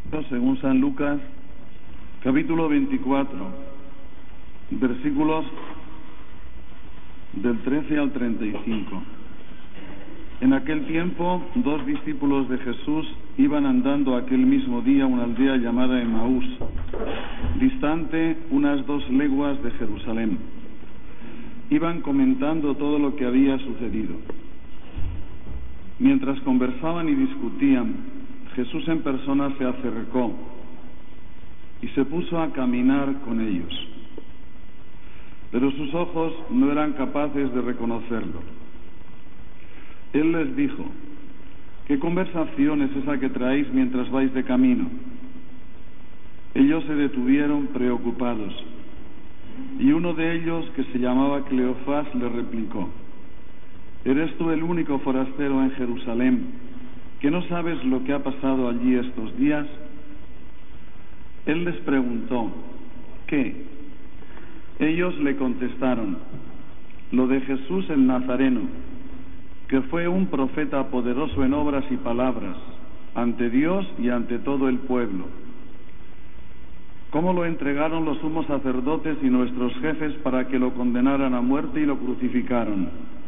Según San Lucas, capítulo 24, versículos del 13 al 35. En aquel tiempo, 2 discípulos de Jesús iban andando aquel mismo día a una aldea llamada Emaús, distante unas 2 leguas de Jerusalén. Iban comentando todo lo que había sucedido. Mientras conversaban y discutían, Jesús en persona se acercó y se puso a caminar con ellos. Pero sus ojos no eran capaces de reconocerlo. Él les dijo: ¿qué conversación es esa que traéis mientras vais de camino? Ellos se detuvieron preocupados, y uno de ellos, que se llamaba Cleofás, le replicó: ¿eres tú el único forastero en Jerusalén que no sabes lo que ha pasado allí estos días? Él les preguntó: ¿qué? Ellos le contestaron: lo de Jesús el Nazareno, que fue un profeta poderoso en obras y palabras, ante Dios y ante todo el pueblo. Cómo lo entregaron los sumos sacerdotes y nuestros jefes para que lo condenaran a muerte y lo crucificaron.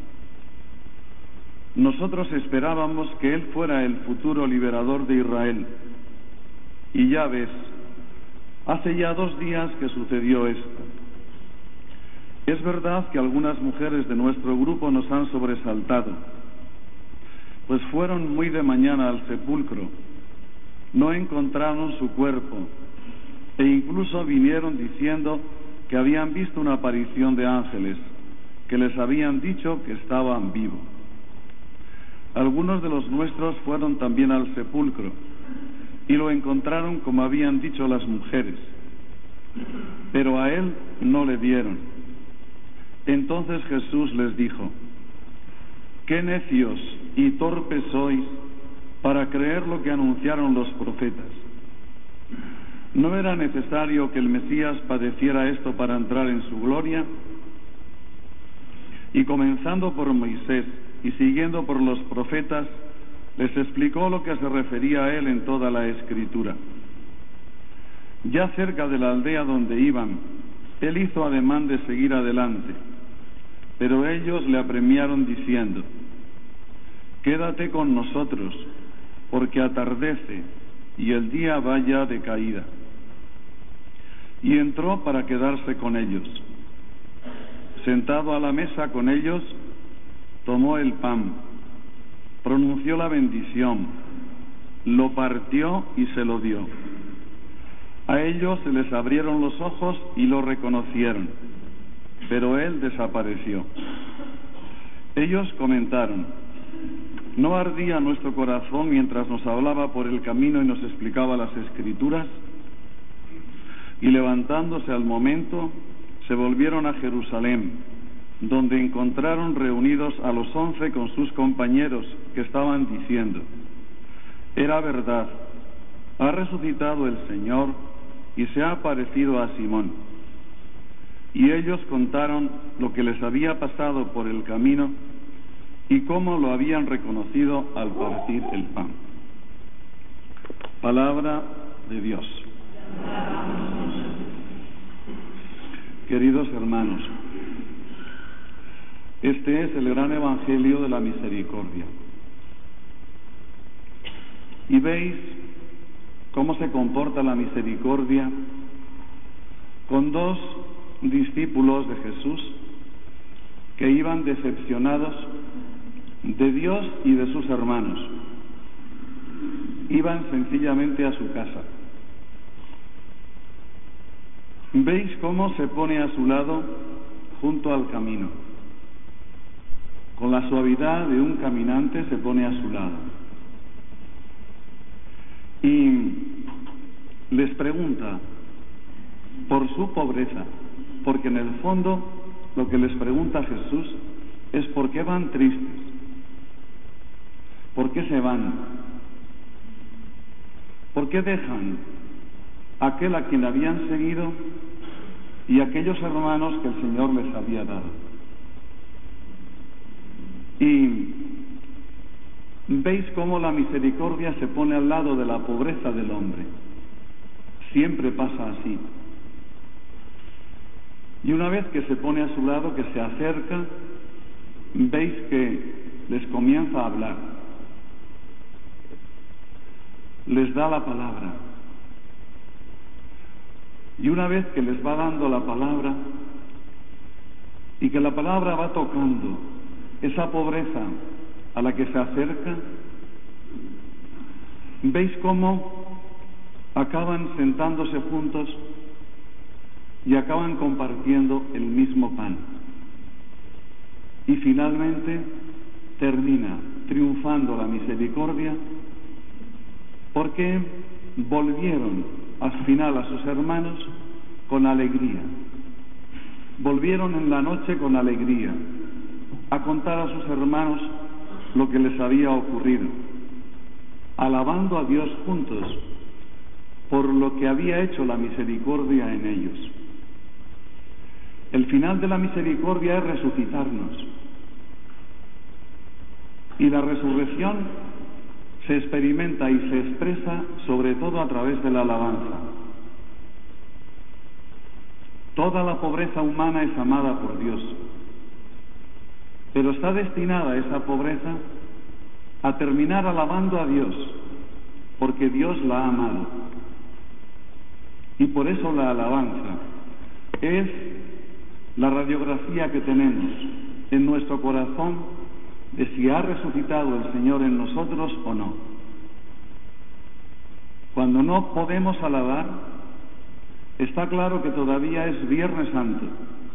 Nosotros esperábamos que él fuera el futuro liberador de Israel. Y ya ves, hace ya 2 días que sucedió esto. Es verdad que algunas mujeres de nuestro grupo nos han sobresaltado, pues fueron muy de mañana al sepulcro, no encontraron su cuerpo, e incluso vinieron diciendo que habían visto una aparición de ángeles, que les habían dicho que estaban vivos. Algunos de los nuestros fueron también al sepulcro, y lo encontraron como habían dicho las mujeres, pero a él no le vieron. Entonces Jesús les dijo: qué necios y torpes sois para creer lo que anunciaron los profetas. ¿No era necesario que el Mesías padeciera esto para entrar en su gloria? Y comenzando por Moisés y siguiendo por los profetas, les explicó lo que se refería a él en toda la Escritura. Ya cerca de la aldea donde iban, él hizo ademán de seguir adelante, pero ellos le apremiaron diciendo: quédate con nosotros, porque atardece y el día va ya de caída. Y entró para quedarse con ellos. Sentado a la mesa con ellos, tomó el pan, pronunció la bendición, lo partió y se lo dio. A ellos se les abrieron los ojos y lo reconocieron, pero él desapareció. Ellos comentaron: ¿no ardía nuestro corazón mientras nos hablaba por el camino y nos explicaba las Escrituras? Y levantándose al momento, se volvieron a Jerusalén, donde encontraron reunidos a los 11 con sus compañeros, que estaban diciendo: era verdad, ha resucitado el Señor y se ha aparecido a Simón. Y ellos contaron lo que les había pasado por el camino y cómo lo habían reconocido al partir el pan. Palabra de Dios. Queridos hermanos, este es el gran evangelio de la misericordia. Y veis cómo se comporta la misericordia con 2 discípulos de Jesús que iban decepcionados de Dios y de sus hermanos. Iban sencillamente a su casa. ¿Veis cómo se pone a su lado junto al camino? Con la suavidad de un caminante se pone a su lado. Y les pregunta por su pobreza, porque en el fondo lo que les pregunta Jesús es por qué van tristes, por qué se van, por qué dejan aquel a quien habían seguido y aquellos hermanos que el Señor les había dado. Y veis cómo la misericordia se pone al lado de la pobreza del hombre. siempre pasa así. Y una vez que se pone a su lado, que se acerca, veis que les comienza a hablar, les da la palabra. Y una vez que les va dando la palabra, y que la palabra va tocando esa pobreza a la que se acerca, veis cómo acaban sentándose juntos y acaban compartiendo el mismo pan. Y finalmente termina triunfando la misericordia, porque volvieron al final a sus hermanos con alegría. Volvieron en la noche con alegría a contar a sus hermanos lo que les había ocurrido, alabando a Dios juntos por lo que había hecho la misericordia en ellos. El final de la misericordia es resucitarnos, y la resurrección se experimenta y se expresa sobre todo a través de la alabanza. Toda la pobreza humana es amada por Dios, pero está destinada esa pobreza a terminar alabando a Dios, porque Dios la ha amado. Y por eso la alabanza es la radiografía que tenemos en nuestro corazón de si ha resucitado el Señor en nosotros o no. Cuando no podemos alabar, está claro que todavía es Viernes Santo.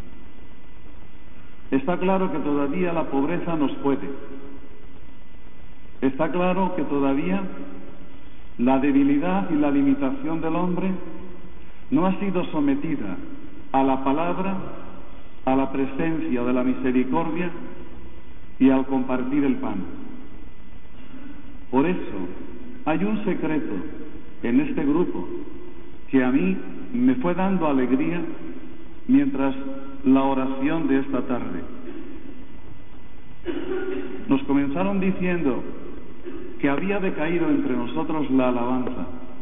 Está claro que todavía la pobreza nos puede. Está claro que todavía la debilidad y la limitación del hombre no ha sido sometida a la palabra, a la presencia de la misericordia y al compartir el pan. Por eso hay un secreto en este grupo que a mí me fue dando alegría mientras la oración de esta tarde. Nos comenzaron diciendo que había decaído entre nosotros la alabanza.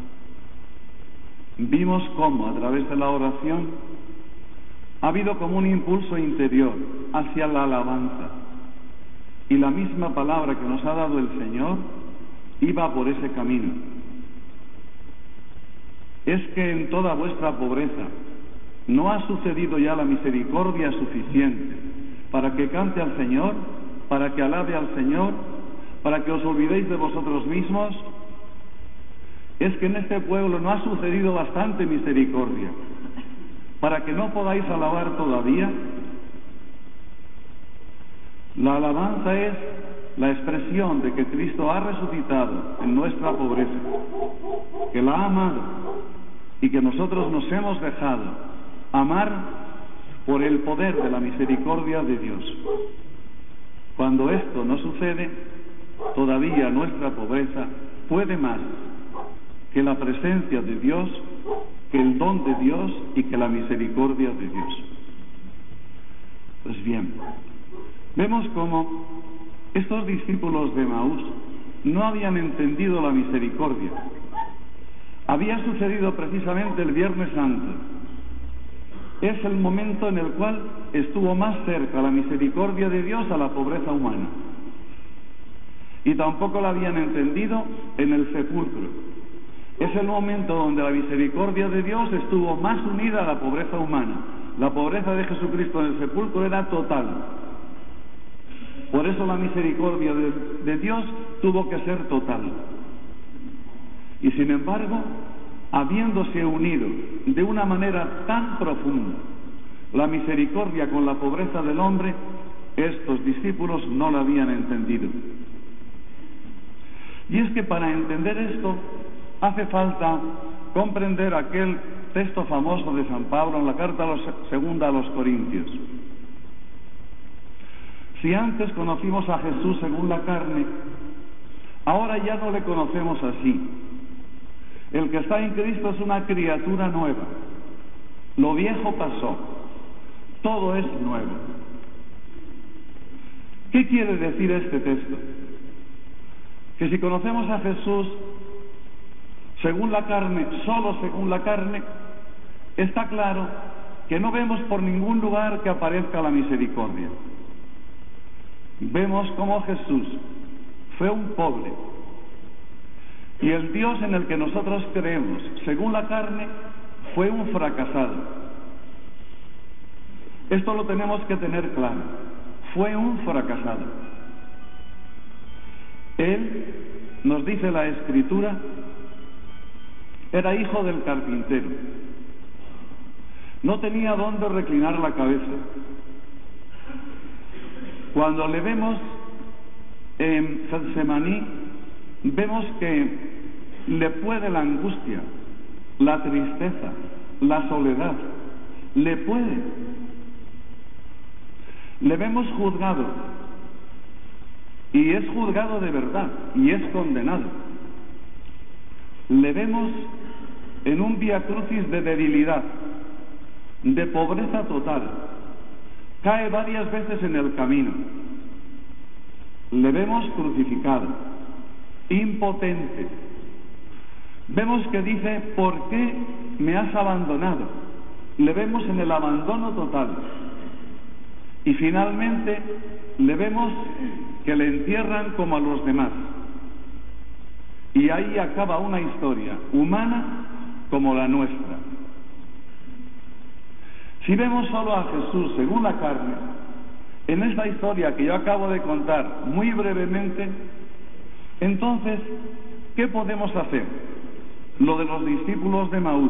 Vimos cómo a través de la oración ha habido como un impulso interior hacia la alabanza, y la misma palabra que nos ha dado el Señor iba por ese camino. Es que en toda vuestra pobreza no ha sucedido ya la misericordia suficiente para que cante al Señor, para que alabe al Señor, para que os olvidéis de vosotros mismos. Es que en este pueblo no ha sucedido bastante misericordia para que no podáis alabar todavía. La alabanza es la expresión de que Cristo ha resucitado en nuestra pobreza, que la ha amado y que nosotros nos hemos dejado amar por el poder de la misericordia de Dios. Cuando esto no sucede, todavía nuestra pobreza puede más que la presencia de Dios, que el don de Dios y que la misericordia de Dios. Pues bien, vemos cómo estos discípulos de Emaús no habían entendido la misericordia. Había sucedido precisamente el Viernes Santo. Es el momento en el cual estuvo más cerca la misericordia de Dios a la pobreza humana. Y tampoco la habían entendido en el sepulcro. Es el momento donde la misericordia de Dios estuvo más unida a la pobreza humana. La pobreza de Jesucristo en el sepulcro era total. Por eso la misericordia de Dios tuvo que ser total. Y sin embargo, habiéndose unido de una manera tan profunda la misericordia con la pobreza del hombre, estos discípulos no la habían entendido. Y es que para entender esto hace falta comprender aquel texto famoso de San Pablo en la carta segunda a los Corintios. Si antes conocimos a Jesús según la carne, ahora ya no le conocemos así. El que está en Cristo es una criatura nueva. Lo viejo pasó, todo es nuevo. ¿Qué quiere decir este texto? Que si conocemos a Jesús, según la carne, solo según la carne, está claro que no vemos por ningún lugar que aparezca la misericordia. Vemos cómo Jesús fue un pobre y el Dios en el que nosotros creemos, según la carne, fue un fracasado. Esto lo tenemos que tener claro. Fue un fracasado. Él, nos dice la Escritura, era hijo del carpintero. No tenía dónde reclinar la cabeza. Cuando le vemos en Getsemaní, vemos que le puede la angustia, la tristeza, la soledad, le puede. Le vemos juzgado, y es juzgado de verdad, y es condenado. Le vemos en un vía crucis de debilidad, de pobreza total. Cae varias veces en el camino. Le vemos crucificado, impotente. Vemos que dice: ¿por qué me has abandonado? Le vemos en el abandono total. Y finalmente le vemos que le entierran como a los demás. Y ahí acaba una historia humana como la nuestra. Si vemos solo a Jesús según la carne, en esta historia que yo acabo de contar muy brevemente, entonces, ¿qué podemos hacer? Lo de los discípulos de Emaús.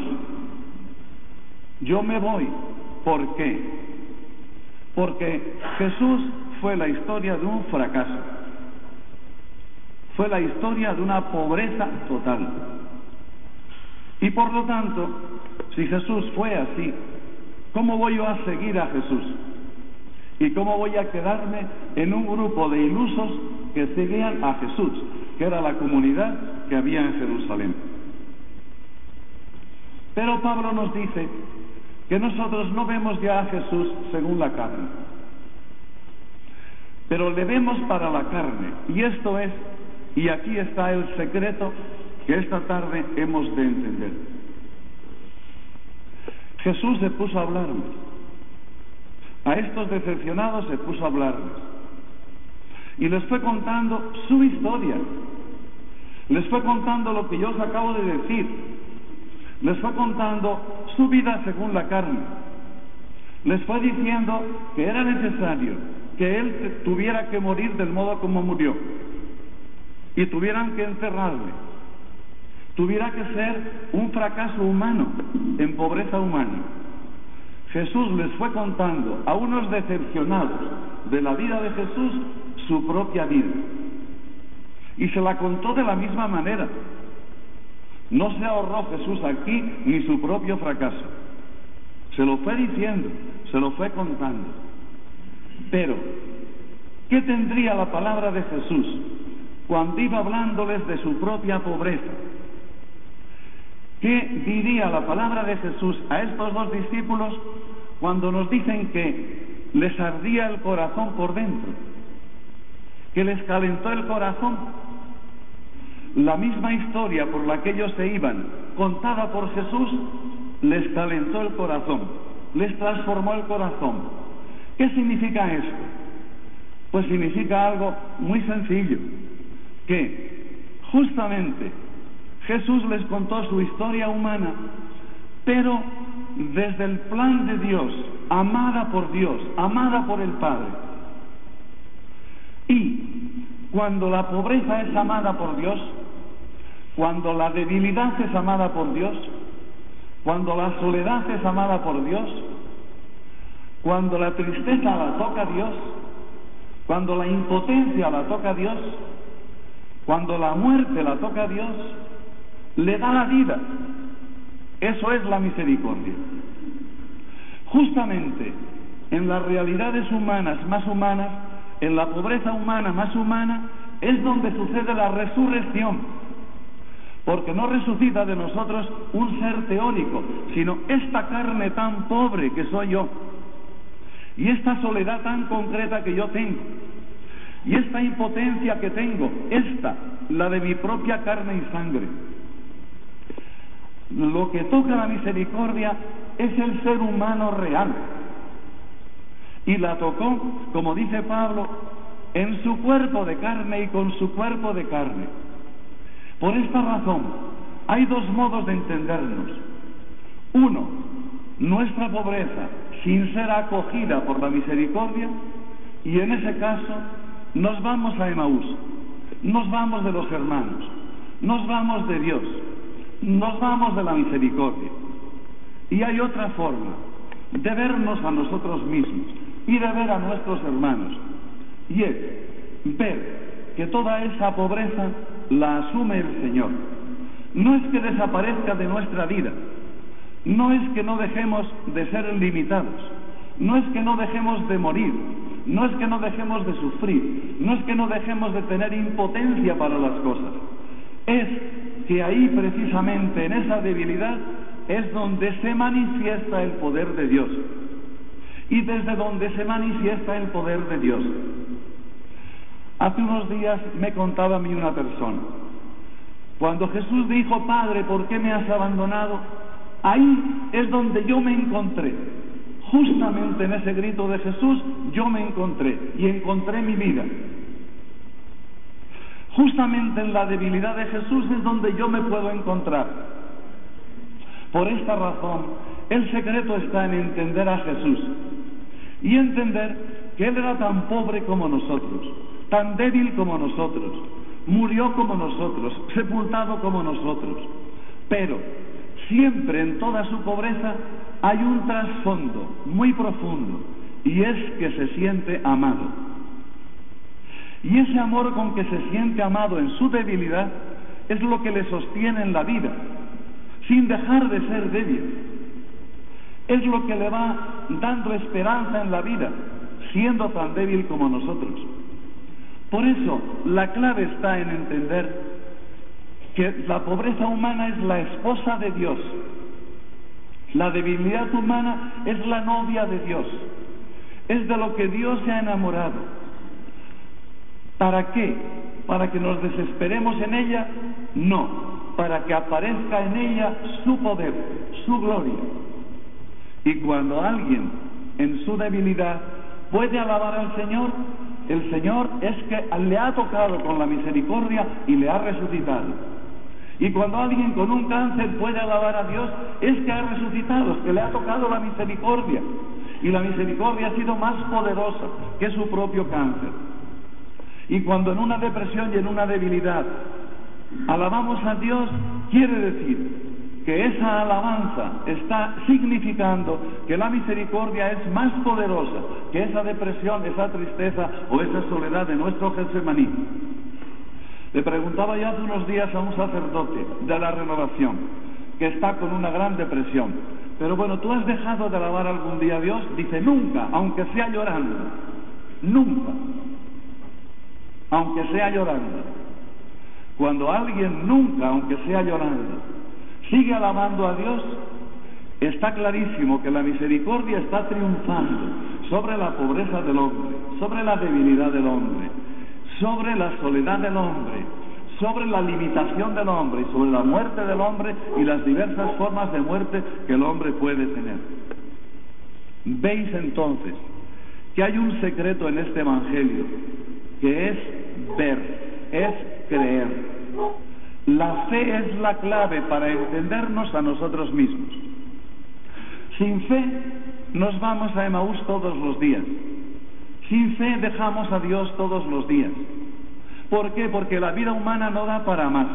Yo me voy. ¿Por qué? Porque Jesús fue la historia de un fracaso. Fue la historia de una pobreza total. Y por lo tanto, si Jesús fue así, ¿cómo voy yo a seguir a Jesús? ¿Y cómo voy a quedarme en un grupo de ilusos que seguían a Jesús, que era la comunidad que había en Jerusalén? Pero Pablo nos dice que nosotros no vemos ya a Jesús según la carne, pero le vemos para la carne. Y esto es, y aquí está el secreto que esta tarde hemos de entender. Jesús se puso a hablarles. A estos decepcionados se puso a hablarles. Y les fue contando su historia. Les fue contando lo que yo os acabo de decir. Les fue contando su vida según la carne. Les fue diciendo que era necesario que Él tuviera que morir del modo como murió. Y tuvieran que enterrarle. Tuviera que ser un fracaso humano, en pobreza humana. Jesús les fue contando a unos decepcionados de la vida de Jesús su propia vida. Y se la contó de la misma manera. No se ahorró Jesús aquí ni su propio fracaso. Se lo fue diciendo, se lo fue contando. Pero, ¿qué tendría la palabra de Jesús cuando iba hablándoles de su propia pobreza? ¿Qué diría la palabra de Jesús a estos dos discípulos cuando nos dicen que les ardía el corazón por dentro? Que les calentó el corazón. La misma historia por la que ellos se iban, contada por Jesús, les calentó el corazón, les transformó el corazón. ¿Qué significa esto? Pues significa algo muy sencillo, que justamente Jesús les contó su historia humana, pero desde el plan de Dios, amada por Dios, amada por el Padre. Y cuando la pobreza es amada por Dios, cuando la debilidad es amada por Dios, cuando la soledad es amada por Dios, cuando la tristeza la toca Dios, cuando la impotencia la toca Dios, cuando la muerte la toca Dios, le da la vida. Eso es la misericordia. Justamente en las realidades humanas más humanas, en la pobreza humana más humana, es donde sucede la resurrección. Porque no resucita de nosotros un ser teórico, sino esta carne tan pobre que soy yo, y esta soledad tan concreta que yo tengo, y esta impotencia que tengo, esta, la de mi propia carne y sangre. Lo que toca la misericordia es el ser humano real. Y la tocó, como dice Pablo, en su cuerpo de carne y con su cuerpo de carne. Por esta razón, hay dos modos de entendernos. Uno, nuestra pobreza sin ser acogida por la misericordia, y en ese caso nos vamos a Emaús, nos vamos de los hermanos, nos vamos de Dios, nos vamos de la misericordia. Y hay otra forma de vernos a nosotros mismos y de ver a nuestros hermanos, y es ver que toda esa pobreza la asume el Señor. No es que desaparezca de nuestra vida, no es que no dejemos de ser limitados, no es que no dejemos de morir, no es que no dejemos de sufrir, no es que no dejemos de tener impotencia para las cosas. Es que ahí precisamente en esa debilidad es donde se manifiesta el poder de Dios, y desde donde se manifiesta el poder de Dios. Hace unos días me contaba a mí una persona, cuando Jesús dijo: Padre, ¿por qué me has abandonado? Ahí es donde yo me encontré, justamente en ese grito de Jesús yo me encontré y encontré mi vida. Justamente en la debilidad de Jesús es donde yo me puedo encontrar. Por esta razón, el secreto está en entender a Jesús y entender que Él era tan pobre como nosotros, tan débil como nosotros, murió como nosotros, sepultado como nosotros, pero siempre en toda su pobreza hay un trasfondo muy profundo, y es que se siente amado. Y ese amor con que se siente amado en su debilidad es lo que le sostiene en la vida, sin dejar de ser débil. Es lo que le va dando esperanza en la vida, siendo tan débil como nosotros. Por eso, la clave está en entender que la pobreza humana es la esposa de Dios. La debilidad humana es la novia de Dios. Es de lo que Dios se ha enamorado. ¿Para qué? ¿Para que nos desesperemos en ella? No, para que aparezca en ella su poder, su gloria. Y cuando alguien en su debilidad puede alabar al Señor, el Señor es que le ha tocado con la misericordia y le ha resucitado. Y cuando alguien con un cáncer puede alabar a Dios, es que ha resucitado, es que le ha tocado la misericordia. Y la misericordia ha sido más poderosa que su propio cáncer. Y cuando en una depresión y en una debilidad alabamos a Dios, quiere decir que esa alabanza está significando que la misericordia es más poderosa que esa depresión, esa tristeza o esa soledad de nuestro Getsemaní. Le preguntaba yo hace unos días a un sacerdote de la Renovación que está con una gran depresión: pero bueno, ¿tú has dejado de alabar algún día a Dios? Dice: nunca, aunque sea llorando. Nunca, aunque sea llorando. Cuando alguien nunca, aunque sea llorando, sigue alabando a Dios, está clarísimo que la misericordia está triunfando sobre la pobreza del hombre, sobre la debilidad del hombre, sobre la soledad del hombre, sobre la limitación del hombre y sobre la muerte del hombre y las diversas formas de muerte que el hombre puede tener. Veis entonces que hay un secreto en este Evangelio, que es ver, es creer. La fe es la clave para entendernos a nosotros mismos. Sin fe nos vamos a Emaús todos los días. Sin fe dejamos a Dios todos los días. ¿Por qué? Porque la vida humana no da para más.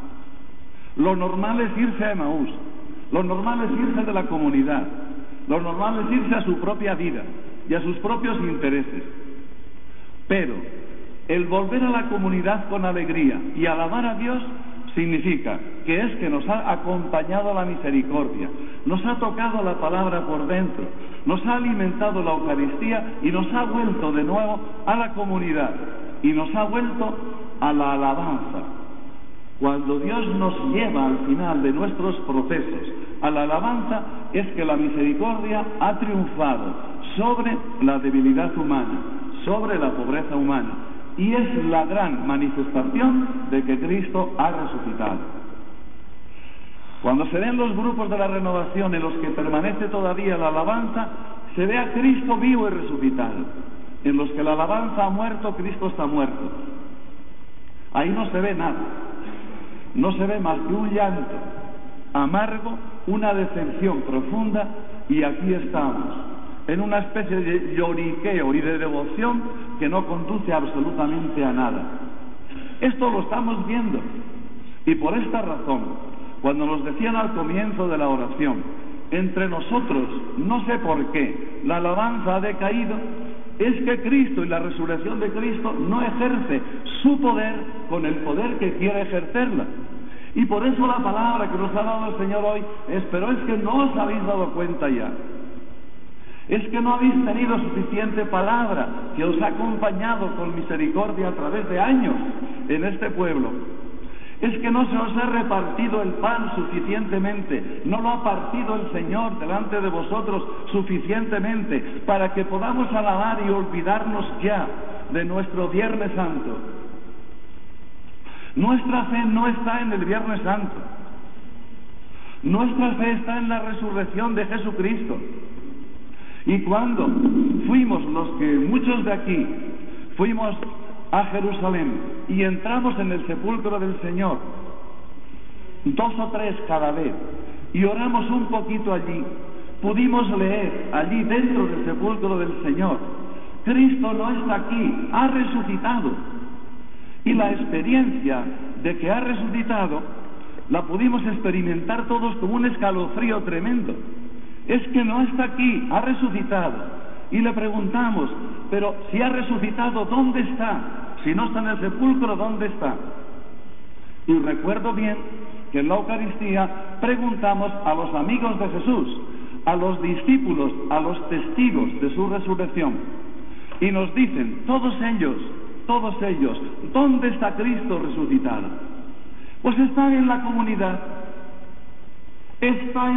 Lo normal es irse a Emaús, lo normal es irse de la comunidad, lo normal es irse a su propia vida y a sus propios intereses. Pero el volver a la comunidad con alegría y alabar a Dios significa que es que nos ha acompañado la misericordia, nos ha tocado la palabra por dentro, nos ha alimentado la Eucaristía y nos ha vuelto de nuevo a la comunidad y nos ha vuelto a la alabanza. Cuando Dios nos lleva al final de nuestros procesos a la alabanza, es que la misericordia ha triunfado sobre la debilidad humana, sobre la pobreza humana, y es la gran manifestación de que Cristo ha resucitado. Cuando se ven los grupos de la renovación en los que permanece todavía la alabanza, se ve a Cristo vivo y resucitado. En los que la alabanza ha muerto, Cristo está muerto. Ahí no se ve nada. No se ve más que un llanto amargo, una decepción profunda, y aquí estamos, en una especie de lloriqueo y de devoción que no conduce absolutamente a nada. Esto lo estamos viendo, y por esta razón, cuando nos decían al comienzo de la oración, entre nosotros, no sé por qué, la alabanza ha decaído, es que Cristo y la resurrección de Cristo no ejerce su poder con el poder que quiere ejercerla. Y por eso la palabra que nos ha dado el Señor hoy es: pero es que no os habéis dado cuenta ya. Es que no habéis tenido suficiente palabra que os ha acompañado con misericordia a través de años en este pueblo. Es que no se os ha repartido el pan suficientemente, no lo ha partido el Señor delante de vosotros suficientemente para que podamos alabar y olvidarnos ya de nuestro Viernes Santo. Nuestra fe no está en el Viernes Santo. Nuestra fe está en la resurrección de Jesucristo. Y cuando fuimos muchos de aquí, fuimos a Jerusalén y entramos en el sepulcro del Señor, 2 o 3 cada vez, y oramos un poquito allí, pudimos leer allí dentro del sepulcro del Señor: Cristo no está aquí, ha resucitado. Y la experiencia de que ha resucitado la pudimos experimentar todos como un escalofrío tremendo. Es que no está aquí, ha resucitado. Y le preguntamos: pero si ha resucitado, ¿dónde está? Si no está en el sepulcro, ¿dónde está? Y recuerdo bien que en la Eucaristía preguntamos a los amigos de Jesús, a los discípulos, a los testigos de su resurrección, y nos dicen todos ellos, ¿dónde está Cristo resucitado? Pues está en la comunidad, está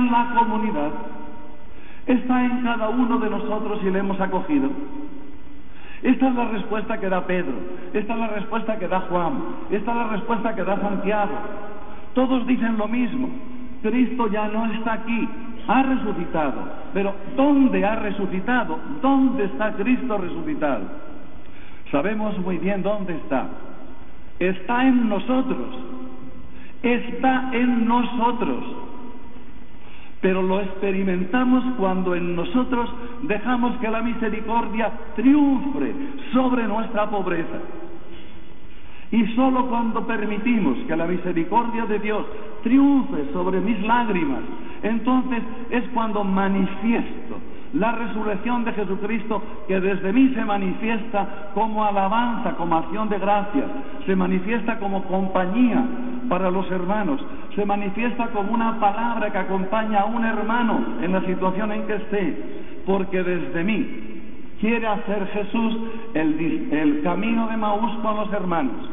en cada uno de nosotros y le hemos acogido. Esta es la respuesta que da Pedro, esta es la respuesta que da Juan, esta es la respuesta que da Santiago. Todos dicen lo mismo: Cristo ya no está aquí, ha resucitado. Pero ¿dónde ha resucitado? ¿Dónde está Cristo resucitado? Sabemos muy bien dónde está. Está en nosotros. Está en nosotros. Pero lo experimentamos cuando en nosotros dejamos que la misericordia triunfe sobre nuestra pobreza. Y solo cuando permitimos que la misericordia de Dios triunfe sobre mis lágrimas, entonces es cuando manifiesto la resurrección de Jesucristo, que desde mí se manifiesta como alabanza, como acción de gracias, se manifiesta como compañía para los hermanos, se manifiesta como una palabra que acompaña a un hermano en la situación en que esté, porque desde mí quiere hacer Jesús el camino de Maús con los hermanos.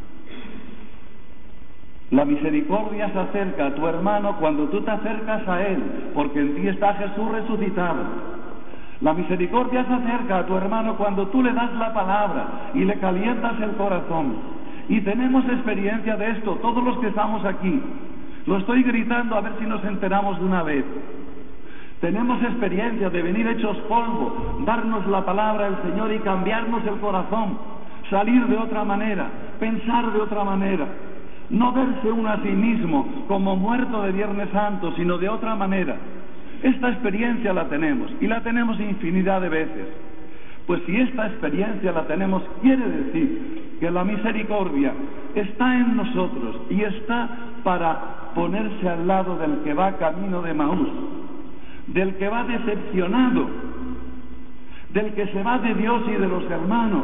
La misericordia se acerca a tu hermano cuando tú te acercas a él, porque en ti está Jesús resucitado. La misericordia se acerca a tu hermano cuando tú le das la palabra y le calientas el corazón. Y tenemos experiencia de esto, todos los que estamos aquí. Lo estoy gritando a ver si nos enteramos de una vez. Tenemos experiencia de venir hechos polvo, darnos la palabra del Señor y cambiarnos el corazón, salir de otra manera, pensar de otra manera. No verse uno a sí mismo como muerto de Viernes Santo, sino de otra manera. Esta experiencia la tenemos, y la tenemos infinidad de veces. Pues si esta experiencia la tenemos, quiere decir que la misericordia está en nosotros y está para ponerse al lado del que va camino de Maús, del que va decepcionado, del que se va de Dios y de los hermanos.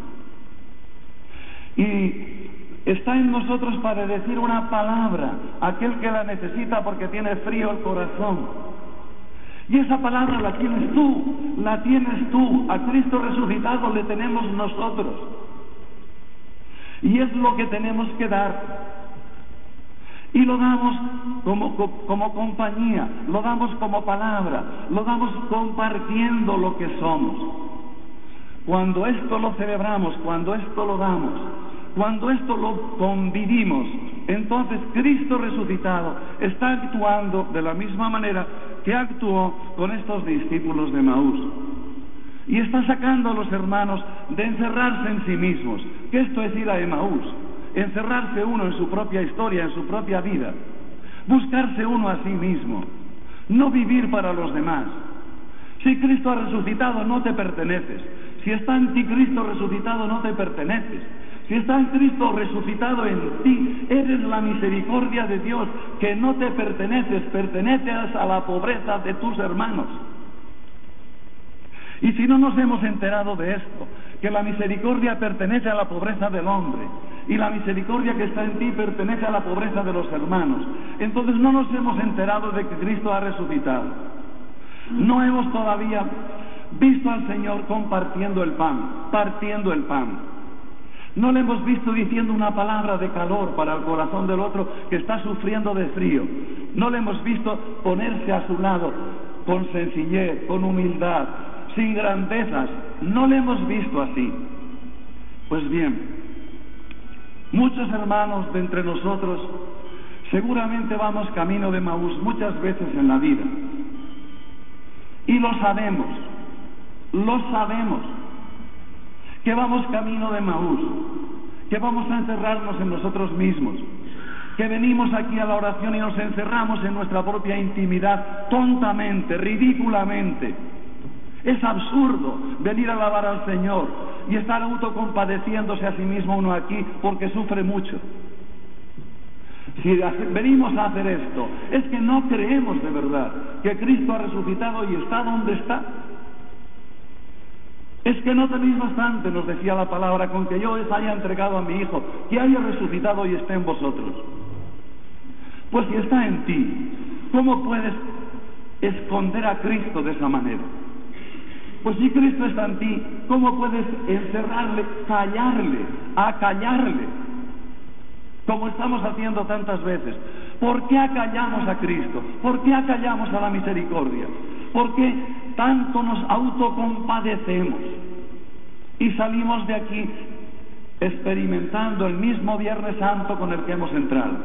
Y está en nosotros para decir una palabra a aquel que la necesita porque tiene frío el corazón. Y esa palabra la tienes tú, a Cristo resucitado le tenemos nosotros. Y es lo que tenemos que dar. Y lo damos como compañía, lo damos como palabra, lo damos compartiendo lo que somos. Cuando esto lo celebramos, cuando esto lo damos, cuando esto lo convivimos, Entonces Cristo resucitado está actuando de la misma manera que actuó con estos discípulos de Emaús. Y está sacando a los hermanos de encerrarse en sí mismos, que esto es ir a Emaús, encerrarse uno en su propia historia, en su propia vida, buscarse uno a sí mismo, no vivir para los demás. Si Cristo ha resucitado, no te perteneces. Si está en ti Cristo resucitado, no te perteneces. Si está en Cristo resucitado en ti, eres la misericordia de Dios, que no te perteneces, perteneces a la pobreza de tus hermanos. Y si no nos hemos enterado de esto, que la misericordia pertenece a la pobreza del hombre, y la misericordia que está en ti pertenece a la pobreza de los hermanos, entonces no nos hemos enterado de que Cristo ha resucitado. No hemos todavía visto al Señor compartiendo el pan, partiendo el pan. No le hemos visto diciendo una palabra de calor para el corazón del otro que está sufriendo de frío. No le hemos visto ponerse a su lado con sencillez, con humildad, sin grandezas. No le hemos visto así. Pues bien, muchos hermanos de entre nosotros seguramente vamos camino de Emaús muchas veces en la vida. Y lo sabemos, que vamos camino de Emaús, que vamos a encerrarnos en nosotros mismos, que venimos aquí a la oración y nos encerramos en nuestra propia intimidad tontamente, ridículamente. Es absurdo venir a alabar al Señor y estar autocompadeciéndose a sí mismo uno aquí porque sufre mucho. Si venimos a hacer esto, es que no creemos de verdad que Cristo ha resucitado y está donde está. Es que no tenéis bastante, nos decía la palabra, con que yo os haya entregado a mi Hijo, que haya resucitado y esté en vosotros. Pues si está en ti, ¿cómo puedes esconder a Cristo de esa manera? Pues si Cristo está en ti, ¿cómo puedes encerrarle, acallarle, como estamos haciendo tantas veces? ¿Por qué acallamos a Cristo? ¿Por qué acallamos a la misericordia? ¿Por qué tanto nos autocompadecemos y salimos de aquí experimentando el mismo Viernes Santo con el que hemos entrado?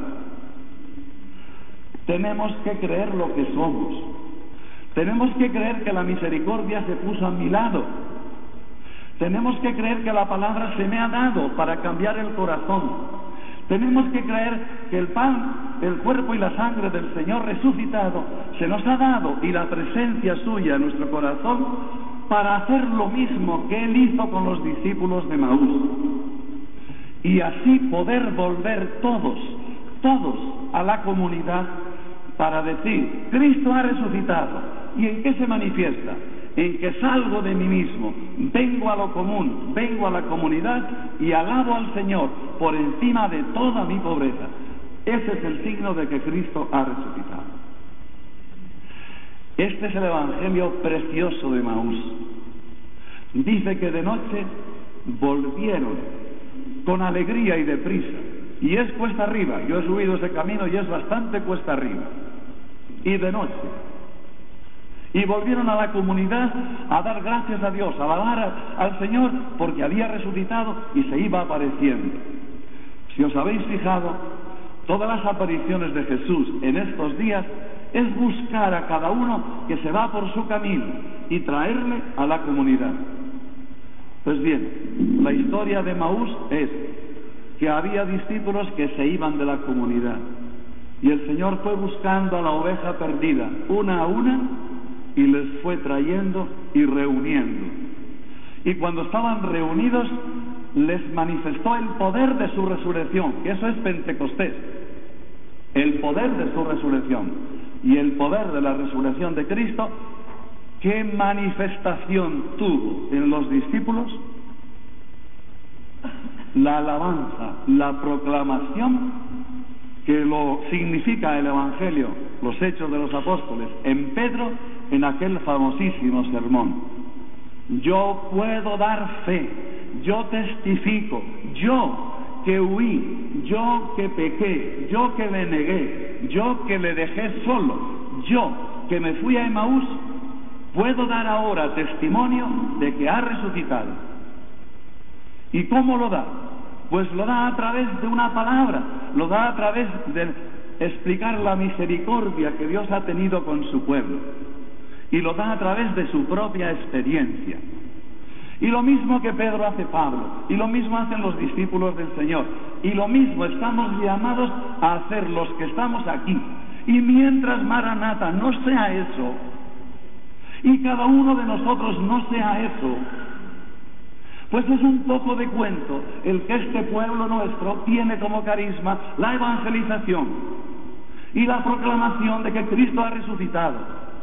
Tenemos que creer lo que somos. Tenemos que creer que la misericordia se puso a mi lado. Tenemos que creer que la palabra se me ha dado para cambiar el corazón. Tenemos que creer que el pan, el cuerpo y la sangre del Señor resucitado se nos ha dado, y la presencia suya en nuestro corazón, para hacer lo mismo que Él hizo con los discípulos de Emaús. Y así poder volver todos a la comunidad para decir: Cristo ha resucitado. ¿Y en qué se manifiesta? En que salgo de mí mismo, vengo a lo común, vengo a la comunidad y alabo al Señor por encima de toda mi pobreza. Ese es el signo de que Cristo ha resucitado. Este es el evangelio precioso de Emaús. Dice que de noche volvieron con alegría y deprisa, y es cuesta arriba. Yo he subido ese camino y es bastante cuesta arriba, y de noche. Y volvieron a la comunidad a dar gracias a Dios, a alabar al Señor, porque había resucitado y se iba apareciendo. Si os habéis fijado, todas las apariciones de Jesús en estos días es buscar a cada uno que se va por su camino y traerle a la comunidad. Pues bien, la historia de Emaús es que había discípulos que se iban de la comunidad, y el Señor fue buscando a la oveja perdida, una a una, y les fue trayendo y reuniendo. Y cuando estaban reunidos, les manifestó el poder de su resurrección, que eso es Pentecostés, el poder de su resurrección. Y el poder de la resurrección de Cristo, ¿qué manifestación tuvo en los discípulos? La alabanza, la proclamación, que lo significa el Evangelio, los Hechos de los Apóstoles, en Pedro, en aquel famosísimo sermón. Yo puedo dar fe, yo testifico, yo que huí, yo que pequé, yo que le negué, yo que le dejé solo, yo que me fui a Emaús, puedo dar ahora testimonio de que ha resucitado. ¿Y cómo lo da? Pues lo da a través de una palabra, lo da a través de explicar la misericordia que Dios ha tenido con su pueblo, y lo da a través de su propia experiencia. Y lo mismo que Pedro hace Pablo, y lo mismo hacen los discípulos del Señor, y lo mismo estamos llamados a hacer los que estamos aquí. Y mientras Maranata no sea eso, y cada uno de nosotros no sea eso, pues es un poco de cuento el que este pueblo nuestro tiene como carisma la evangelización y la proclamación de que Cristo ha resucitado.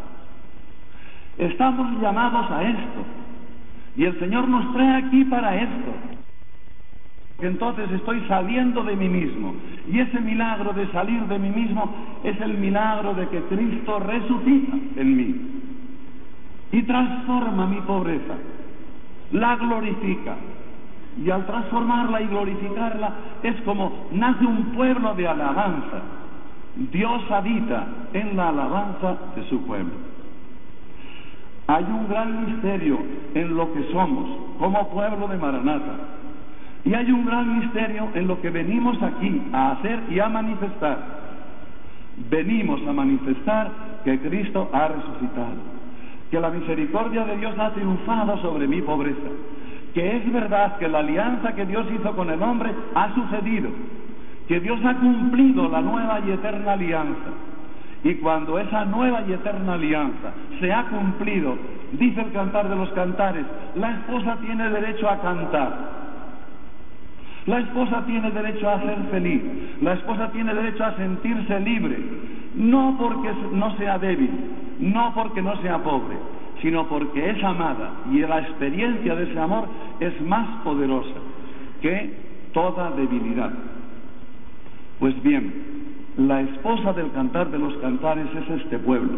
Estamos llamados a esto, y el Señor nos trae aquí para esto. Entonces estoy saliendo de mí mismo, y ese milagro de salir de mí mismo es el milagro de que Cristo resucita en mí y transforma mi pobreza, la glorifica, y al transformarla y glorificarla es como nace un pueblo de alabanza. Dios habita en la alabanza de su pueblo. Hay un gran misterio en lo que somos como pueblo de Maranata, y hay un gran misterio en lo que venimos aquí a hacer y a manifestar. Venimos a manifestar que Cristo ha resucitado, que la misericordia de Dios ha triunfado sobre mi pobreza, que es verdad que la alianza que Dios hizo con el hombre ha sucedido, que Dios ha cumplido la nueva y eterna alianza. Y cuando esa nueva y eterna alianza se ha cumplido, dice el Cantar de los Cantares, la esposa tiene derecho a cantar, la esposa tiene derecho a ser feliz, la esposa tiene derecho a sentirse libre, no porque no sea débil, no porque no sea pobre, sino porque es amada, y la experiencia de ese amor es más poderosa que toda debilidad. Pues bien, la esposa del Cantar de los Cantares es este pueblo.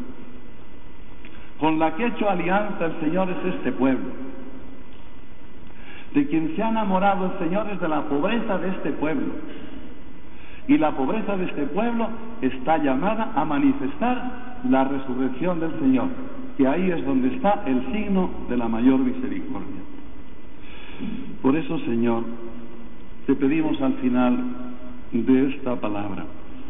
Con la que ha hecho alianza el Señor es este pueblo. De quien se ha enamorado el Señor es de la pobreza de este pueblo. Y la pobreza de este pueblo está llamada a manifestar la resurrección del Señor, que ahí es donde está el signo de la mayor misericordia. Por eso, Señor, te pedimos al final de esta palabra,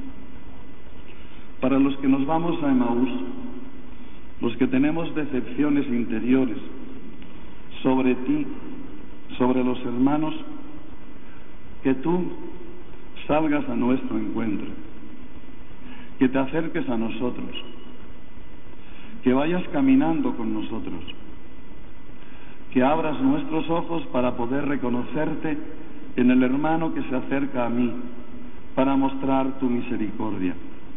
para los que nos vamos a Emaús, los que tenemos decepciones interiores sobre ti, sobre los hermanos, que tú salgas a nuestro encuentro, que te acerques a nosotros, que vayas caminando con nosotros, que abras nuestros ojos para poder reconocerte en el hermano que se acerca a mí, para mostrar tu misericordia.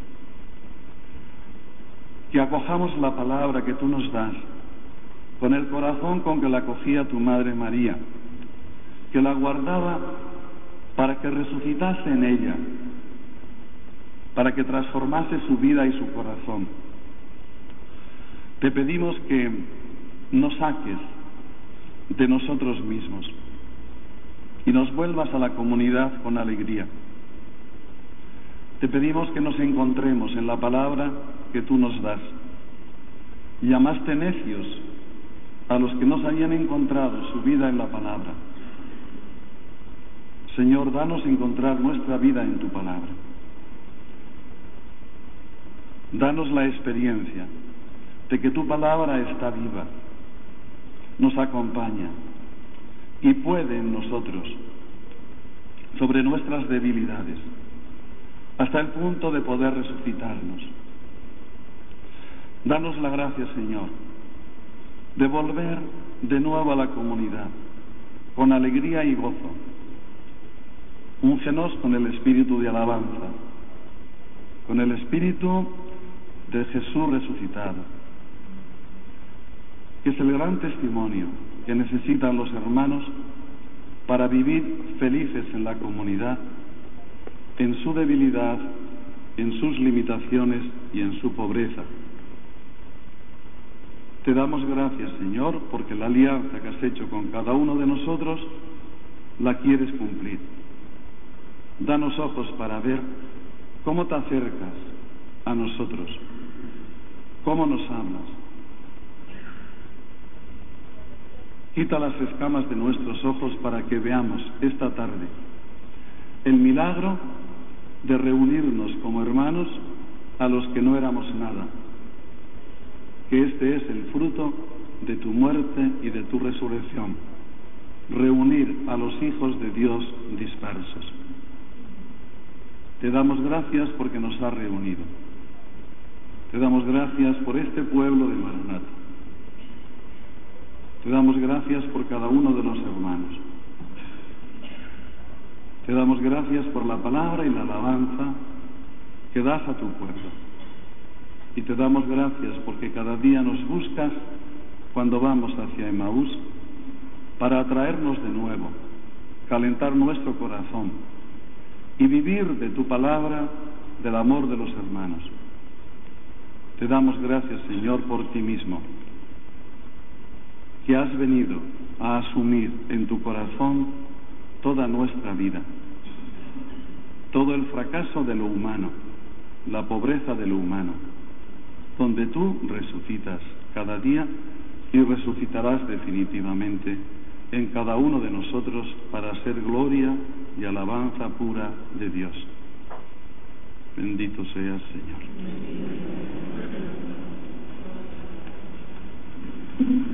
Que acojamos la palabra que tú nos das con el corazón con que la acogía tu Madre María, que la guardaba para que resucitase en ella, para que transformase su vida y su corazón. Te pedimos que nos saques de nosotros mismos y nos vuelvas a la comunidad con alegría. Te pedimos que nos encontremos en la palabra que tú nos das. Llamaste necios a los que no se habían encontrado su vida en la palabra. Señor, danos encontrar nuestra vida en tu palabra. Danos la experiencia de que tu palabra está viva, nos acompaña y puede en nosotros, sobre nuestras debilidades, hasta el punto de poder resucitarnos. Danos la gracia, Señor, de volver de nuevo a la comunidad, con alegría y gozo. Úngenos con el espíritu de alabanza, con el espíritu de Jesús resucitado, que es el gran testimonio que necesitan los hermanos para vivir felices en la comunidad, en su debilidad, en sus limitaciones y en su pobreza. Te damos gracias, Señor, porque la alianza que has hecho con cada uno de nosotros la quieres cumplir. Danos ojos para ver cómo te acercas a nosotros, cómo nos hablas. Quita las escamas de nuestros ojos para que veamos esta tarde el milagro de reunirnos como hermanos a los que no éramos nada, que este es el fruto de tu muerte y de tu resurrección, reunir a los hijos de Dios dispersos. Te damos gracias porque nos has reunido. Te damos gracias por este pueblo de Maranata. Te damos gracias por cada uno de los hermanos. Te damos gracias por la palabra y la alabanza que das a tu pueblo. Y te damos gracias porque cada día nos buscas cuando vamos hacia Emaús para atraernos de nuevo, calentar nuestro corazón y vivir de tu palabra, del amor de los hermanos. Te damos gracias, Señor, por ti mismo, que has venido a asumir en tu corazón toda nuestra vida, todo el fracaso de lo humano, la pobreza de lo humano, donde tú resucitas cada día y resucitarás definitivamente en cada uno de nosotros para ser gloria y alabanza pura de Dios. Bendito seas, Señor.